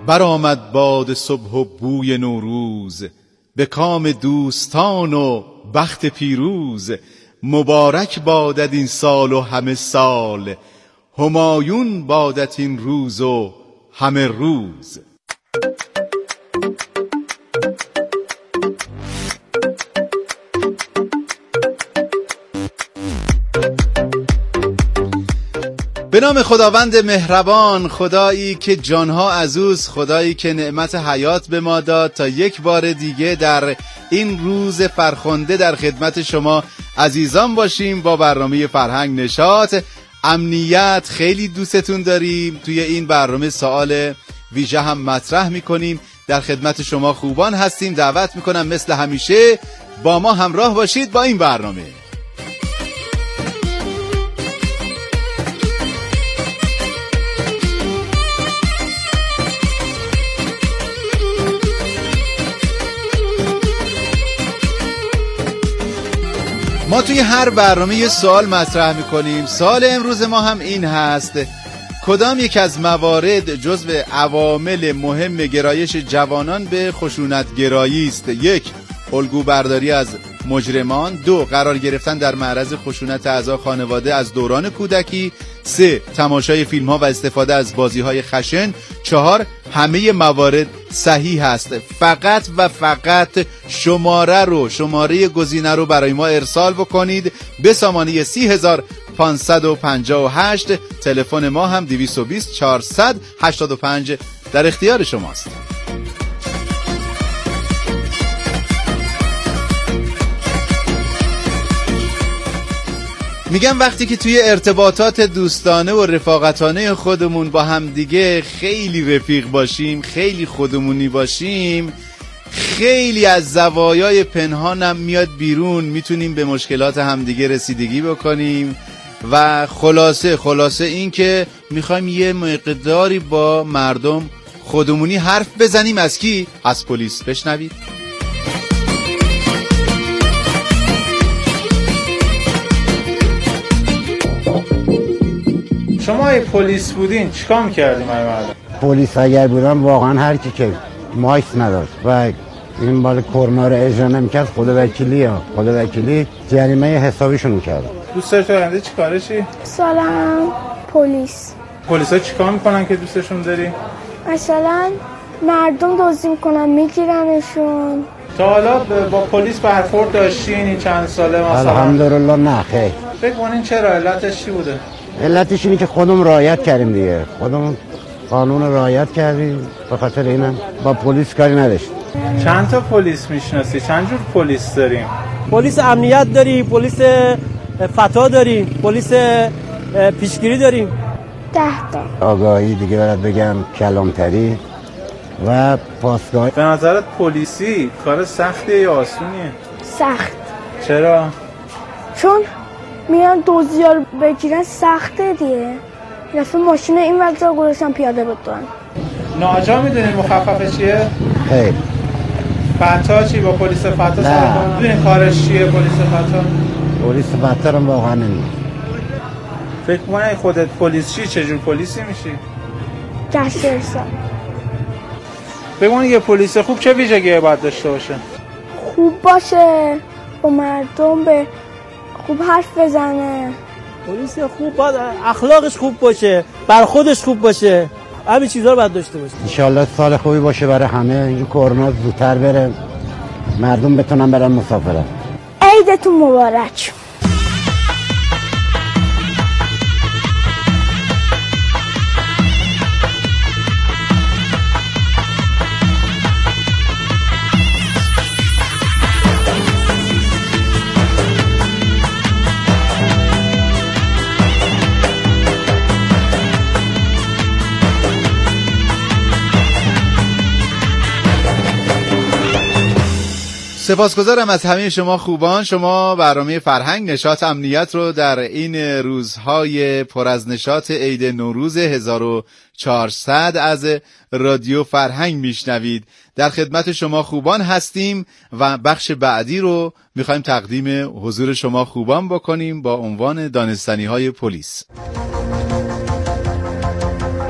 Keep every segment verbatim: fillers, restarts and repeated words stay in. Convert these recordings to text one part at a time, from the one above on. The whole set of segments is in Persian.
برآمد باد صبح و بوی نوروز، به کام دوستان و بخت پیروز. مبارک بادت این سال و همه سال، همایون بادت این روز و همه روز. به نام خداوند مهربان، خدایی که جانها عزوز، خدایی که نعمت حیات به ما داد تا یک بار دیگه در این روز فرخنده در خدمت شما عزیزان باشیم با برنامه فرهنگ نشاط امنیت. خیلی دوستتون داریم. توی این برنامه سوال ویژه هم مطرح میکنیم، در خدمت شما خوبان هستیم. دعوت میکنم مثل همیشه با ما همراه باشید با این برنامه. ما توی هر برنامه یه سوال مطرح میکنیم. سوال امروز ما هم این هست: کدام یک از موارد جزو عوامل مهم گرایش جوانان به خشونت گرایی است؟ یک، الگو برداری از مجرمان. دو، قرار گرفتن در معرض خشونت اعضای خانواده از دوران کودکی. سه، تماشای فیلم ها و استفاده از بازی های خشن. چهار، همه موارد صحیح هست. فقط و فقط شماره رو شماره گزینه رو برای ما ارسال بکنید به سامانه سی هزار پانصد و پنجاه و هشت. تلفن ما هم دویست و بیست چهارصد و هشتاد و پنج در اختیار شماست. میگم وقتی که توی ارتباطات دوستانه و رفاقتانه خودمون با هم دیگه خیلی رفیق باشیم، خیلی خودمونی باشیم، خیلی از زوایای پنهانم میاد بیرون، میتونیم به مشکلات همدیگه رسیدگی بکنیم و خلاصه خلاصه این که میخوایم یه مقداری با مردم خودمونی حرف بزنیم. از کی؟ از پلیس. بشنوید. شما ای پلیس بودین چیکار می‌کردیم مردم؟ پلیس اگر بودم واقعا هر کی که مایک نداشت و این مال کرونا رو اجرا نمی‌کرد، خدا وکیلی یا خدا وکیلی جریمه حسابیشون می‌کرد. دوست داری تو آینده چیکاره شی؟ سلام. پلیس. پلیسا چیکار می‌کنن که دوستشون داری؟ مثلا مردم دزدی می‌کنن میگیرنشون. تا حالا با پلیس برخورد داشتین این چند ساله مثلا؟ الحمدلله نه خیر. فکر کنین چرا؟ علتش چی بوده؟ علتش اینه که خودمون رعایت کردیم دیگه، خودمون قانون رعایت کردیم، به خاطر اینم با پلیس کاری نداشت. چند تا پلیس میشناسی؟ چند جور پلیس داریم؟ پلیس امنیت داریم، پلیس فتا داریم، پلیس پیشگیری داریم. ده تا. آگاهی دیگه برات بگم، کلانتری و پاسگاه. به نظرت پلیسی کار سختیه یا آسونیه؟ سخت. چرا؟ چون میان دوزیا رو بگیرن سخته دیگه. رفت ماشین این وقتا گذاشتن پیاده بدن. ناجا میدونی مخففه چیه؟ خیر. فتا چی؟ با پلیس فتا سر کار میدونی کارش چیه پلیس فتا؟ پلیس فتا رو واقعا نمیدونم. فکر کنی خودت پلیس چی؟ چجور پلیسی میشی؟ گشت ارسال. بگو یه پلیس خوب چه ویژگی باید داشته باشه؟ خوب باشه، با مردم به خوب حرف بزنه. پلیس خوب باید اخلاقش خوب باشه، برخودش خوب باشه، همین چیزا رو باید داشته باشه. ان شاءالله سال خوبی باشه برای همه، این کرونا زودتر بره، مردم بتونن برن مسافرت. عیدتون مبارک. سپاسگزارم از همه شما خوبان. شما برنامه فرهنگ نشاط امنیت رو در این روزهای پر از نشاط عید نوروز هزار و چهارصد از رادیو فرهنگ میشنوید. در خدمت شما خوبان هستیم و بخش بعدی رو میخوایم تقدیم حضور شما خوبان بکنیم با عنوان دانستنی های پلیس.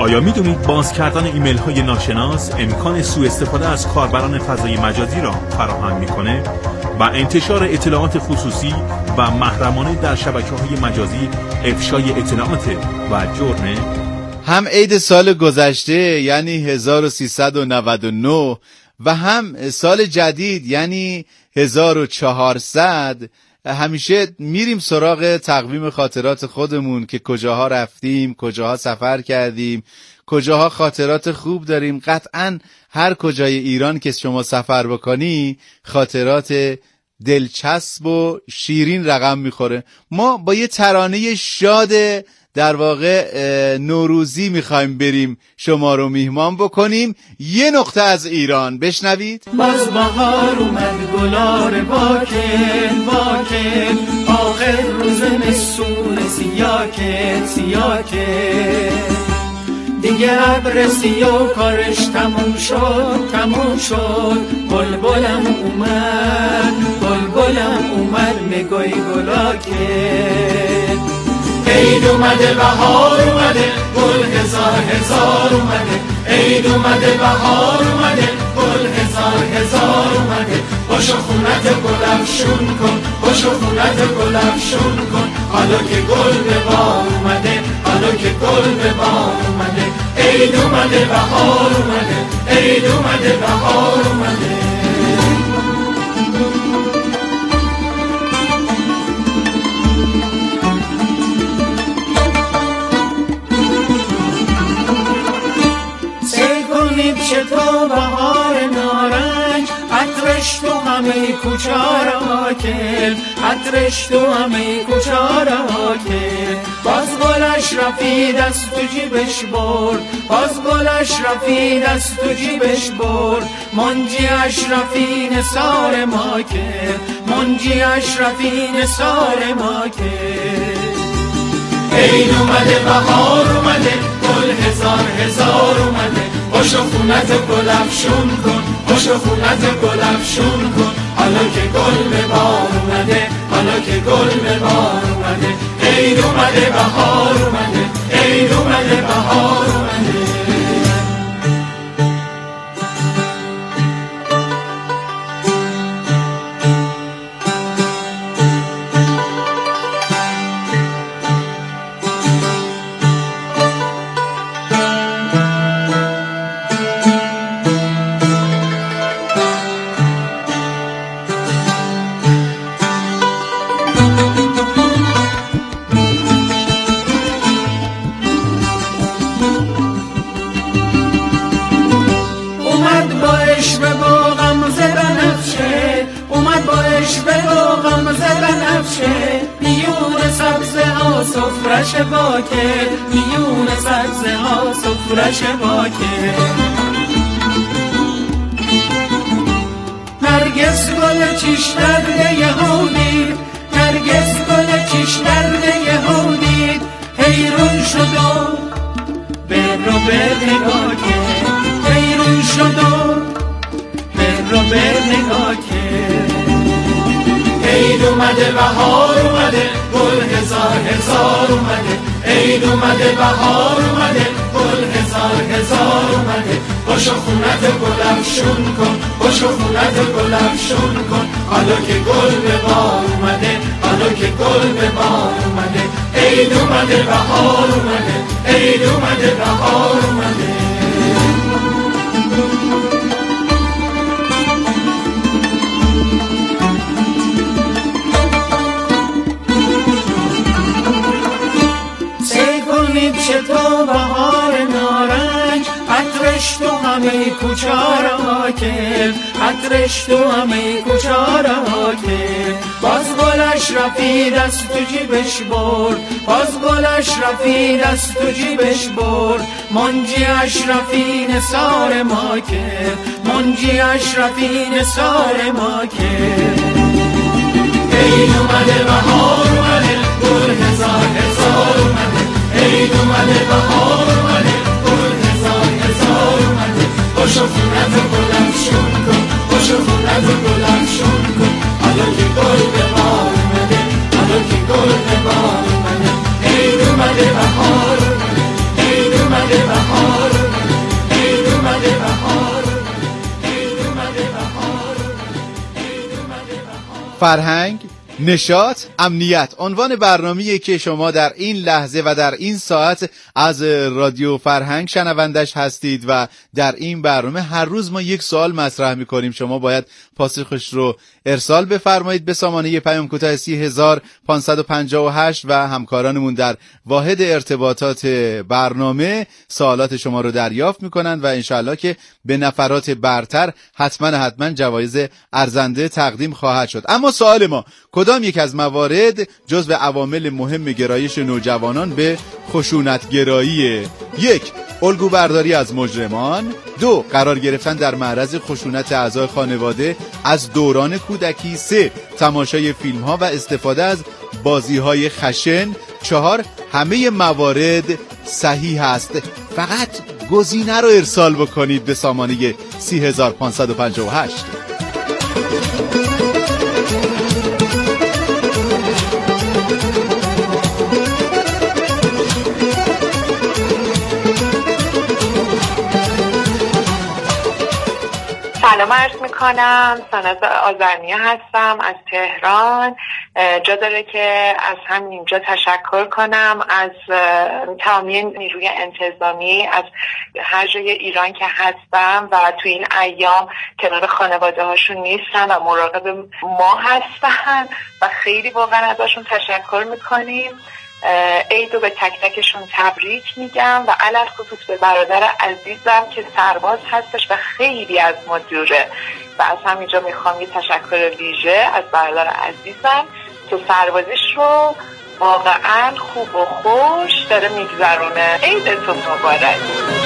آیا می‌دونید باز کردن ایمیل های ناشناس امکان سوء استفاده از کاربران فضای مجازی را فراهم می‌کنه و انتشار اطلاعات خصوصی و محرمانه در شبکه‌های مجازی افشای اطلاعات و جرمه؟ هم عید سال گذشته یعنی هزار و سیصد و نود و نه و هم سال جدید یعنی هزار و چهارصد همیشه میریم سراغ تقویم خاطرات خودمون که کجاها رفتیم، کجاها سفر کردیم، کجاها خاطرات خوب داریم. قطعاً هر کجای ایران که شما سفر بکنی خاطرات دلچسب و شیرین رقم میخوره. ما با یه ترانه شاد در واقع نوروزی میخوایم بریم شما رو میهمان بکنیم یه نقطه از ایران. بشنوید. باز بهار اومد گلار واکن واکن آخر روز مسون سیاکن سیاکن دیگه ابر سیاه کارش تموم شد تموم شد بلبلم اومد بلبلم اومد میگوی گلاکن عید اومده بهار اومده گل هزار هزار اومده عید اومده بهار اومده گل هزار هزار اومده باشو خونت گل افشون کن باشو خونت گل افشون کن حالا که گل به بار اومده حالا که گل به بار اومده عید اومده بهار اومده عید اومده بهار اومده تو بهار نارنج عطرش تو همه کوچا را کن عطرش تو همه کوچا را کن باز گلش رفید از تو جیبش برد باز گلش رفید از تو جیبش برد منجی اشرفی نثار ما کن منجی اشرفی نثار ما کن عید اومده بهار اومده گل هزار هزار اومده باشو خونت گل افشون کن باشو خونت گل افشون کن حالا که گل به بار اومده حالا که گل به بار اومده عید اومده بهار اومده عید اومده بهار اومده سفرش باکه میون سبزه ها سفرش باکه نرگس گل چیش درده یهودی نرگس گل چیش درده یهودی حیرون شد و بر رو بر نگاه که حیرون شد و بر رو بر نگاه که عید اومده بهار اومده گل هزار هزار اومده عید اومده بهار اومده گل هزار هزار اومده باشو خونت گل افشون کن باشو خونت گل افشون کن حالا که گل به بار اومده حالا که گل به بار اومده عید اومده بهار اومده عید اومده بهار اومده تو بهار نارنج عطرش تو همه کوچا را کن عطرش تو همه کوچا را کن باز گلش رفید از تو جیبش برد باز گلش رفید از تو جیبش برد منجی اشرفی نثار ما کن منجی اشرفی نثار ما کن عید اومده بهار اومده گل هزار هزار اومده عید اومده بهار اومده گل هزار هزار اومده باشو خونت گل افشون کن باشو خونت گل افشون کن حالا که گل به بار اومده حالا که گل به بار اومده عید اومده بهار اومده عید اومده بهار فرهنگ، نشاط، امنیت عنوان برنامه‌ای که شما در این لحظه و در این ساعت از رادیو فرهنگ شنوندش هستید و در این برنامه هر روز ما یک سوال مطرح می‌کنیم. شما باید پاسخش رو ارسال بفرمایید به سامانه پیام کوتاه سی هزار پانصد و پنجاه و هشت و همکارانمون در واحد ارتباطات برنامه سوالات شما رو دریافت می‌کنند و انشالله که به نفرات برتر حتما حتما جوایز ارزنده تقدیم خواهد شد. اما سوال ما، کدام یک از موارد جزو عوامل مهم گرایش نوجوانان به خشونت گرایی؟ یک، الگو برداری از مجرمان. دو، قرار گرفتن در معرض خشونت اعضای خانواده از دوران کودکی. سه، تماشای فیلم ها و استفاده از بازی های خشن. چهار، همه موارد صحیح است. فقط گزینه رو ارسال بکنید به سامانه سی هزار پانصد و پنجاه و هشت. سلام عرض میکنم، ساناز آذرنیا هستم از تهران. جا داره که از همینجا تشکر کنم از تمامی نیروی انتظامی از هر جای ایران که هستم و تو این ایام کنار خانواده هاشون نیستن و مراقب ما هستن و خیلی واقعا ازشون تشکر میکنیم. عیدو به تک تکشون تبریک میگم و علل خصوص به برادر عزیزم که سرباز هستش و خیلی از ما دوره و از همینجا میخوام یه تشکر ویژه از برادر عزیزم که سربازیش رو واقعا خوب و خوش داره میگذرونه. عیدتون مبارک.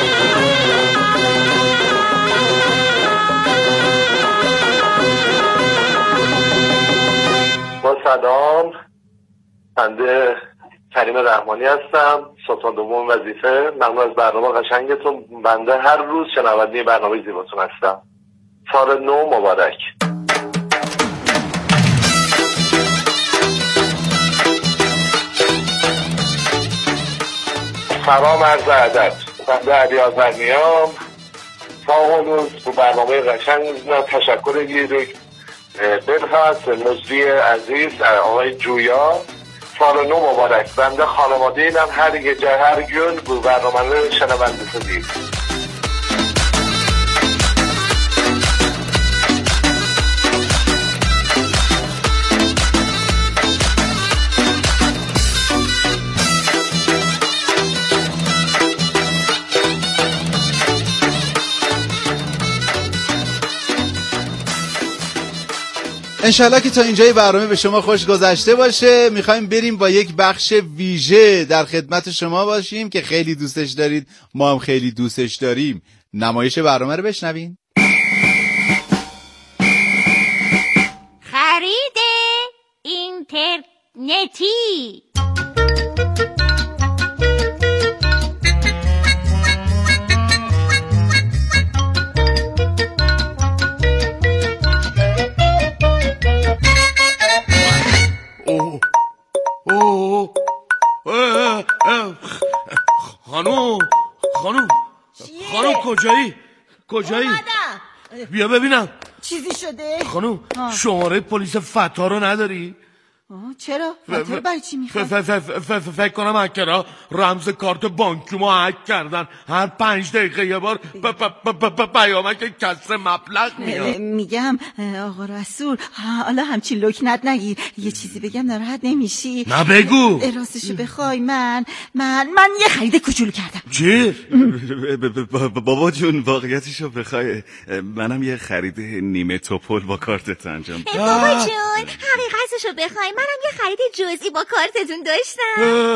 با سلام، بنده کریم رحمانی هستم، سلطان دوم وظیفه. ممنون از برنامه قشنگتون. بنده هر روز شنونده برنامه زیباتون هستم. سال نو مبارک. سلام عرض ادب. بنده علی آذرنیام. ساغونوز به برنامه قشنگ تشکر گیرید. بلخص مجری عزیز آقای جویا، سال نو مبارک. بنده خانواده اینم هر یه جا هر گون بود برنامه شنونده شدید. انشالله که تا اینجای برنامه به شما خوش گذشته باشه. میخوایم بریم با یک بخش ویژه در خدمت شما باشیم که خیلی دوستش دارید، ما هم خیلی دوستش داریم. نمایش برنامه رو بشنوین. خرید اینترنتی. اوه اوه خانوم خانوم خانوم کجایی کجایی بیا ببینم چیزی شده خانوم. شماره پلیس فتا رو نداری؟ چرا؟ فتا برای چی میخواد؟ فکر کنم هکرها رمز کارت بانکی ما هک کردن. هر پنج دقیقه یه بار پیامک کسر مبلغ میاد. میگم آقا رسول حالا همچین لکنت نگیر. یه چیزی بگم ناراحت نمیشی؟ نه بگو. راستشو بخوای من من من یه خرید کوچولو کردم. چی؟ بابا جون واقعیتشو بخوای منم یه خرید نیمه توپل با کارتت انجام دادم. بابا جون حقیقتشو بخوای منم یه خرید جزئی با کارتتون داشتم.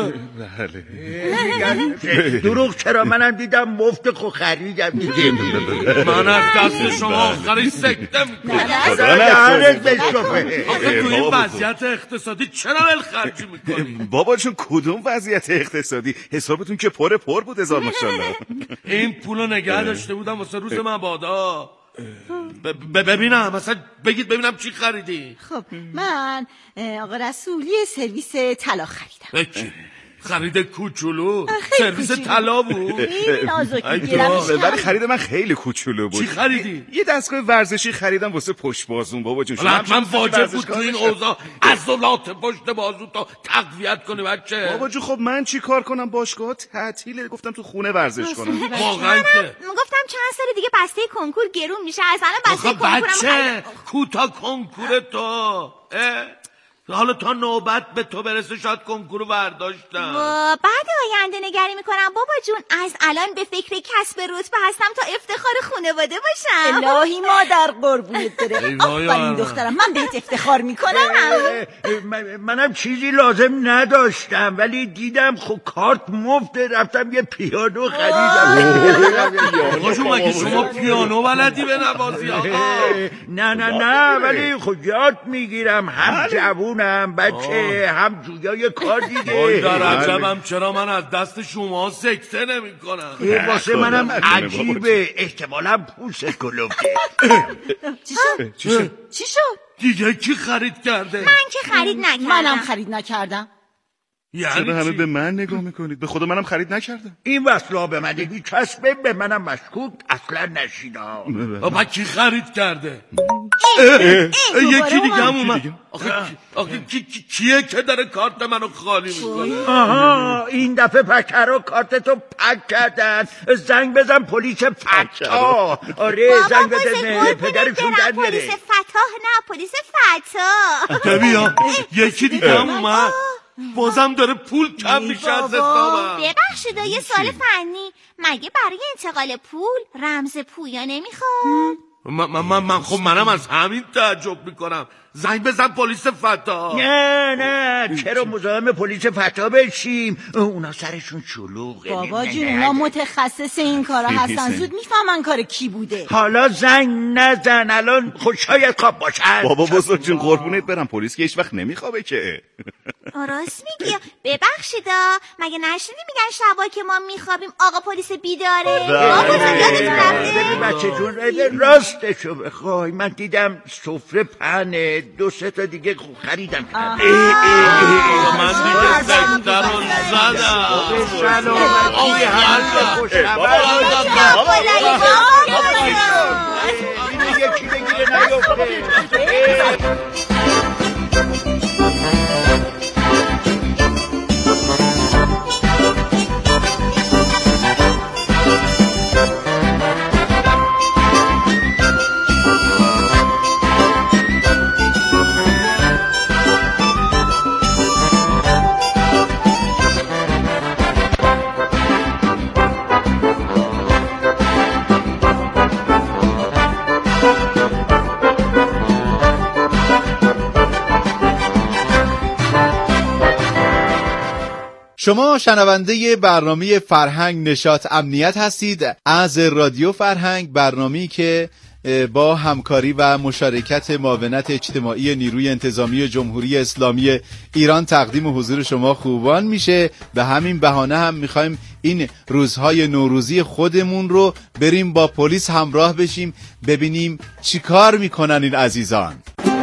بله. دروغ چرا؟ منم دیدم مفت خو خریدم دیگه. من از دست شما آخری سکته میکنم. دهنت بشکفه. آخه تو این وضعیت اقتصادی چرا ولخرجی میکنی؟ بابا چون کدوم وضعیت اقتصادی؟ حسابتون که پر پر بود هزار ماشاءالله. این پولو نگه داشته بودم واسه روز مبادا. ببینم مثلا بگید ببینم چی خریدی. خب من آقا رسول یه سرویس طلا خریدم. چی؟ خرید کوچولو سرویس طلا بود. این نازکی گیرمش ولی خرید من خیلی کوچولو بود. چی خریدی؟ یه دستگاه ورزشی خریدم واسه پشت بازون بابا جون. من واجب بود تو این اوضاع عضلات پشت بازو تا تقویت کنی بچه. بابا جون خب من چی کار کنم؟ باشگاه تعطیله، گفتم تو خونه ورزش کنم. واقعا که گفتم چند سال دیگه بسته کنکور گرون میشه، از الان بسته کنکورم بچه کوتا کنکور تو. حالا تا نوبت به تو برسه شاید کنکورو برداشتم. بعد آینده نگری میکنم بابا جون، از الان به فکر کسب رتبه هستم تا افتخار خانواده باشم. الهی مادر قربونت بره. آفرین دخترم، من بهت افتخار میکنم. منم چیزی لازم نداشتم ولی دیدم خب کارت مفت، رفتم یه پیانو خریدم. آقا جون مگه شما پیانو بلدی به نوازی آقا؟ نه نه نه ولی خب یاد میگیرم، هم جوون هم بچه هم جویای کار دیگه. وای در عجبم چرا من از دست شما سکته نمی کنم. این واسه منم عجیبه، احتمالا پوست کلوفته. چی شد؟ چی شد؟ چی شد؟ دیگه کی خرید کرده؟ من که خرید نکردم. منم خرید نکردم. یعنی چرا همه به من نگاه میکنید؟ به خدا منم خرید نکردم. این وصلا به من میچسبه، به منم مشکوک اصلا نشینا. بابا کی خرید کرده؟ یکی دیگه هم اومد. آخه کیه که داره کارت منو خالی میکنه؟ آها این دفعه پکرها کارتتو پک کردن. زنگ بزن پلیس فتا. آره زنگ بزن پدرشون در میره. پلیس فتاح نه پلیس فتا. ببین یکی دیگه هم اومد، بازم داره پول کم میشه از حسابم. ببخشید یه سوال فنی، مگه برای انتقال پول رمز پویا نمیخواد؟ من من من خب منم از همین تعجب میکنم. زنگ بزن پلیس فتا. نه نه چرا مزاحم پلیس فتا بشیم؟ اونا سرشون شلوغه. بابا جون اونا متخصص این کارا هستن، زود میفهمن کار کی بوده. حالا زنگ نزن الان خود شاید خواب باشن. بابا بزرگ جون قربونت برم، پلیس که هیچ وقت نمیخوابه که. راست میگی. ببخشیدا مگه نشنیدی میگن شبا که ما میخوابیم آقا پلیس بیداره؟ بابا یادت رفته؟ بچه جون راستشو بخوای من دیدم سفره پهنه، دو سه تا دیگه خریدم. من دیگه سکتر رو زدم. سلامتی حل خوشبر این دیگه چی بگیره نیفته. شما شنونده برنامه فرهنگ نشاط امنیت هستید از رادیو فرهنگ، برنامه‌ای که با همکاری و مشارکت معاونت اجتماعی نیروی انتظامی جمهوری اسلامی ایران تقدیم حضور شما خوبان میشه. به همین بهانه هم میخوایم این روزهای نوروزی خودمون رو بریم با پلیس همراه بشیم، ببینیم چی کار میکنن این عزیزان.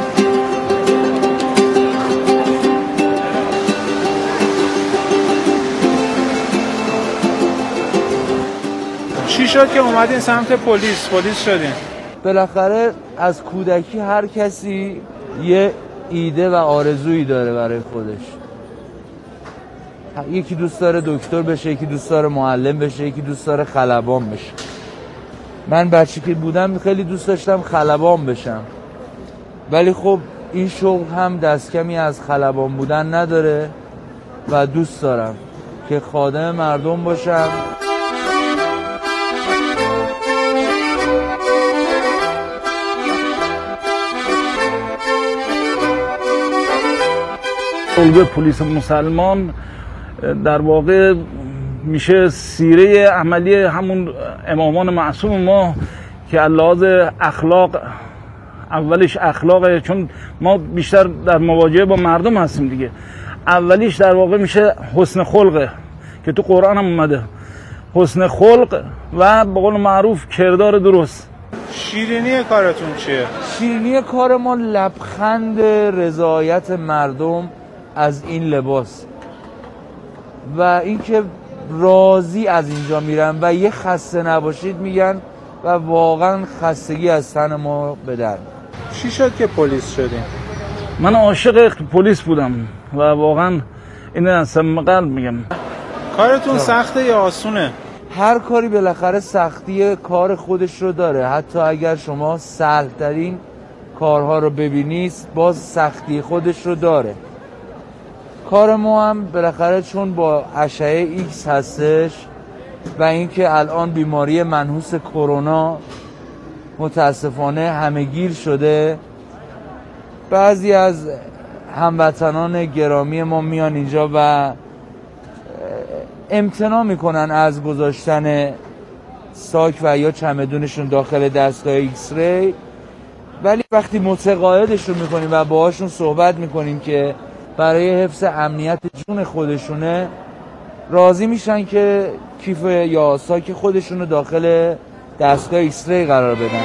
چی شد که اومدین سمت پلیس؟ پلیس شدین؟ بالاخره از کودکی هر کسی یه ایده و آرزویی داره برای خودش. یکی دوست داره دکتر بشه، یکی دوست داره معلم بشه، یکی دوست داره خلبان بشه. من بچه که بودم خیلی دوست داشتم خلبان بشم، ولی خب این شغل هم دست کمی از خلبان بودن نداره و دوست دارم که خادم مردم باشم. به پلیس مسلمان در واقع میشه سیره عملی همون امامان معصوم ما که لحاظ اخلاق، اولش اخلاقه، چون ما بیشتر در مواجهه با مردم هستیم دیگه. اولیش در واقع میشه حسن خلقه که تو قرآن هم اومده، حسن خلق و به قول معروف کردار درست. شیرینی کارتون چیه؟ شیرینی کار ما لبخند رضایت مردم از این لباس. و اینکه راضی از اینجا میرن و یه خسته نباشید میگن و واقعا خستگی از تن ما به در. چی شد که پلیس شدین؟ من عاشق پلیس بودم و واقعا این از صمیم قلب میگم. کارتون سخته یا آسونه؟ هر کاری بالاخره سختی کار خودش رو داره، حتی اگر شما سهل‌ترین کارها رو ببینید باز سختی خودش رو داره. کار ما هم بالاخره چون با اشعه ایکس هستش و اینکه الان بیماری منحوس کرونا متاسفانه همه‌گیر شده، بعضی از هموطنان گرامی ما میان اینجا و امتناع میکنن از گذاشتن ساک و یا چمدونشون داخل دستگاه ایکس ری، ولی وقتی متقاعدشون میکنیم و باهاشون صحبت میکنیم که برای حفظ امنیت جون خودشونه، راضی میشن که کیف یا ساک خودشونو داخل دستگاه ایکس ری قرار بدن.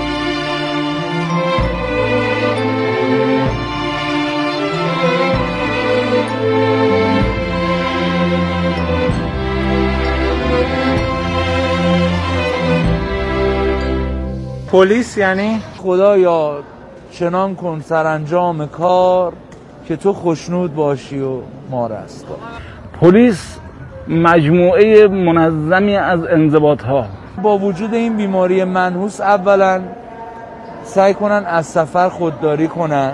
پلیس یعنی خدایا چنان کن سرانجام کار که تو خوشنود باشی و ما رستگار. پلیس مجموعه منظمی از انضباط‌ها. با وجود این بیماری منحوس اولا سعی کنن از سفر خودداری کنن،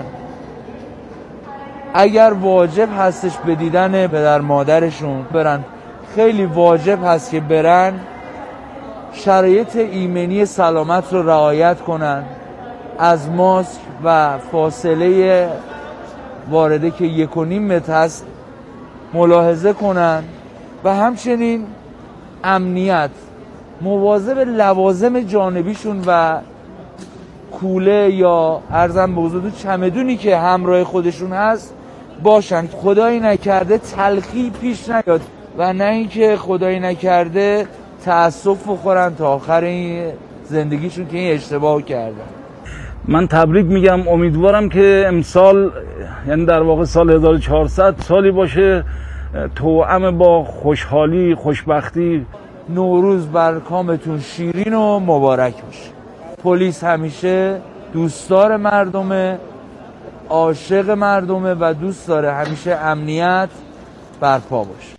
اگر واجب هستش به دیدن پدر مادرشون برن، خیلی واجب هست که برن، شرایط ایمنی سلامت رو رعایت کنن، از ماسک و فاصله وارده که یک و نیم متر هست ملاحظه کنن و همچنین امنیت، مواظب لوازم جانبیشون و کوله یا ارزم به حضور چمدونی که همراه خودشون هست باشن. خدایی نکرده تلخی پیش نیاد و نه اینکه خدایی نکرده تأسف بخورن تا آخر این زندگیشون که این اشتباه کردن. من تبریک میگم، امیدوارم که امسال یعنی در واقع سال هزار و چهارصد سالی باشه توأم با خوشحالی، خوشبختی. نوروز بر کامتون شیرین و مبارک باشه. پلیس همیشه دوستدار مردمه، عاشق مردمه و دوست داره همیشه امنیت برپا باشه.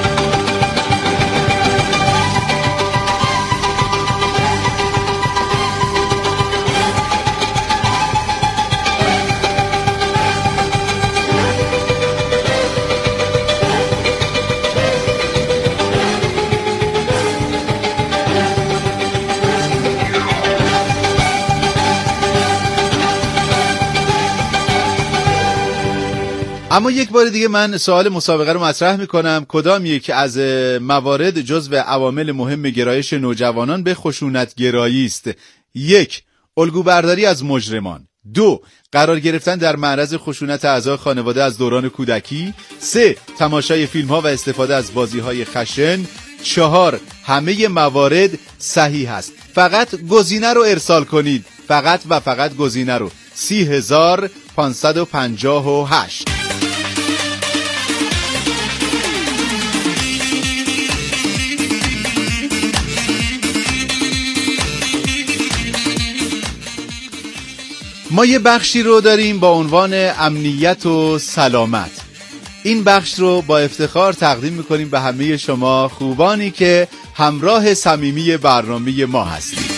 اما یک بار دیگه من سوال مسابقه رو مطرح میکنم. کدام یک از موارد جزو عوامل مهم گرایش نوجوانان به خشونت گرایی است؟ یک، الگو برداری از مجرمان. دو، قرار گرفتن در معرض خشونت اعضای خانواده از دوران کودکی. سه، تماشای فیلم ها و استفاده از بازی های خشن. چهار، همه موارد صحیح است. فقط گزینه رو ارسال کنید، فقط و فقط گزینه رو. سی هزار پانصد و پنجاه و هشت. ما یه بخشی رو داریم با عنوان امنیت و سلامت. این بخش رو با افتخار تقدیم میکنیم به همه شما خوبانی که همراه صمیمی برنامه ما هستید.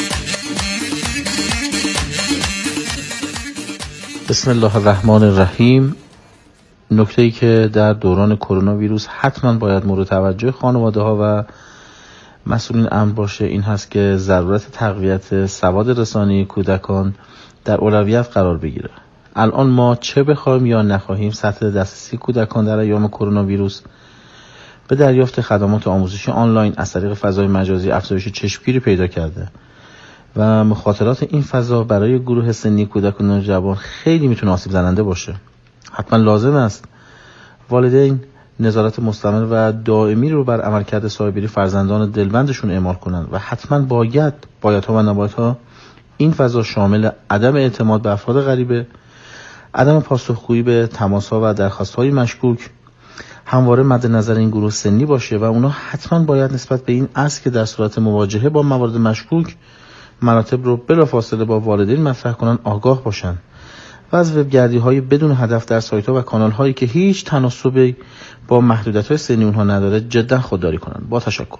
بسم الله الرحمن الرحیم. نکته‌ای که در دوران کرونا ویروس حتما باید مورد توجه خانواده ها و مسئولین امن باشه این هست که ضرورت تقویت سواد رسانی کودکان در اولویت قرار بگیره. الان ما چه بخوایم یا نخواهیم سطح دسترسی کودکان در ایام کرونا ویروس به دریافت خدمات آموزشی آنلاین از طریق فضای مجازی افزایش چشمگیری پیدا کرده و مخاطرات این فضا برای گروه سنی کودک و نوجوان خیلی میتونه آسیب زننده باشه. حتما لازم است والدین نظارت مستمر و دائمی رو بر عملکرد سایبری فرزندان دلبندشون اعمال کنند و حتما باید بایدها و نبایدها این فضا شامل عدم اعتماد به افراد غریبه، عدم پاسخگویی به تماس‌ها و درخواست‌های مشکوک، همواره مد نظر این گروه سنی باشه و اونا حتما باید نسبت به این اصل که در صورت مواجهه با موارد مشکوک مراتب رو بلافاصله با والدین مطرح کنن آگاه باشن و از وبگردی‌های بدون هدف در سایت‌ها و کانال‌هایی که هیچ تناسبی با محدودیت‌های سنی اونها نداره جدا خودداری کنن. با تشکر.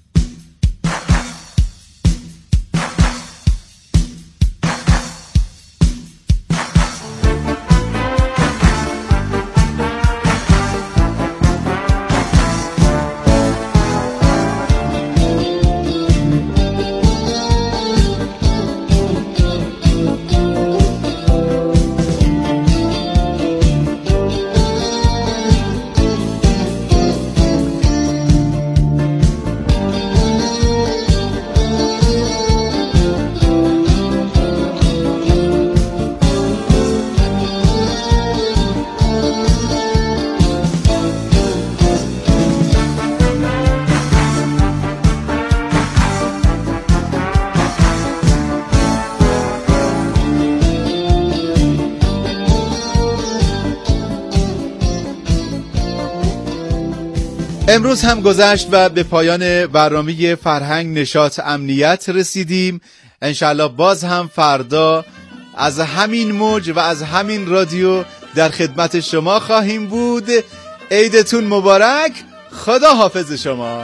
امروز هم گذشت و به پایان برنامه فرهنگ نشاط امنیت رسیدیم. انشالله باز هم فردا از همین موج و از همین رادیو در خدمت شما خواهیم بود. عیدتون مبارک. خدا حافظ شما.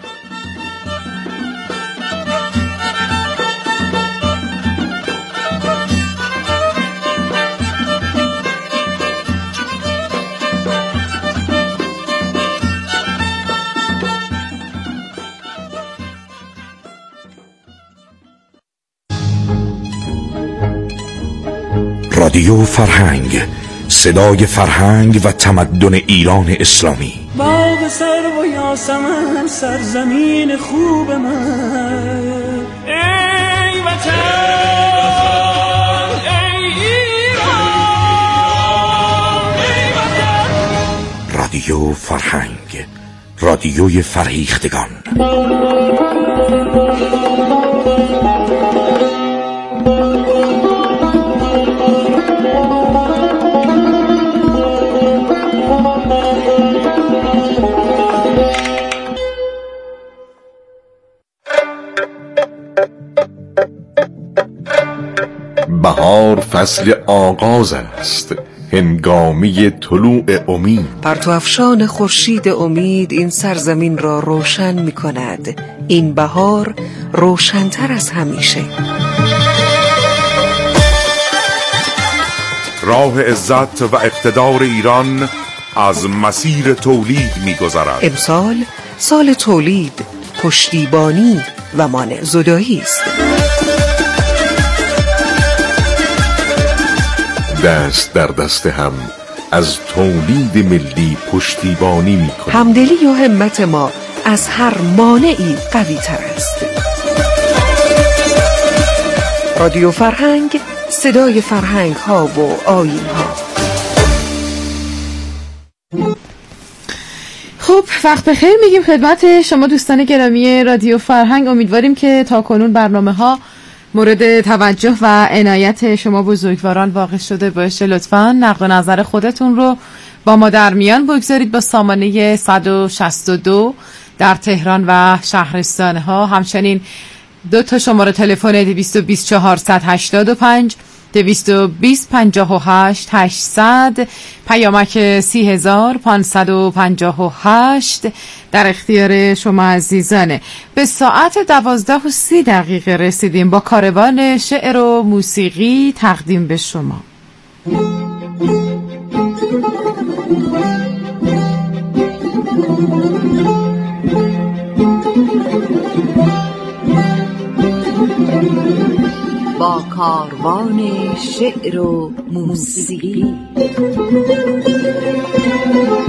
رادیو فرهنگ، صدای فرهنگ و تمدن ایران اسلامی. باغ سرو و یاسمن سرزمین خوب من، ای وطن ای ایران ای وطن. رادیو فرهنگ، رادیوی فرهیختگان. بهار فصل آغاز است، هنگامی طلوع امید. پرتو افشان خورشید امید این سرزمین را روشن می کند. این بهار روشن‌تر از همیشه. راه عزت و اقتدار ایران از مسیر تولید می گذرد. امسال سال تولید، پشتیبانی و مانع زدایی است. دست در دست هم از تولید ملی پشتیبانی می کنیم. همدلی و همت ما از هر مانعی قوی تر است. رادیو فرهنگ، صدای فرهنگ ها و آیین ها. خب وقت بخیر میگیم خدمت شما دوستان گرامی رادیو فرهنگ. امیدواریم که تاکنون برنامه ها مورد توجه و عنایت شما بزرگواران واقع شده باشه. لطفاً نقد و نظر خودتون رو با ما در میان بگذارید با سامانه صد و شصت و دو در تهران و شهرستانها. همچنین دو تا شماره تلفن دویست و بیست چهارصد و هشتاد و پنج، دویست و بیست پنجاه و هشت هشتصد، پیامک سی هزار پانصد و پنجاه و هشت در اختیار شما عزیزانه. به ساعت دوازده و سی دقیقه رسیدیم با کاروان شعر و موسیقی تقدیم به شما. با کاروان شعر و موسیقی.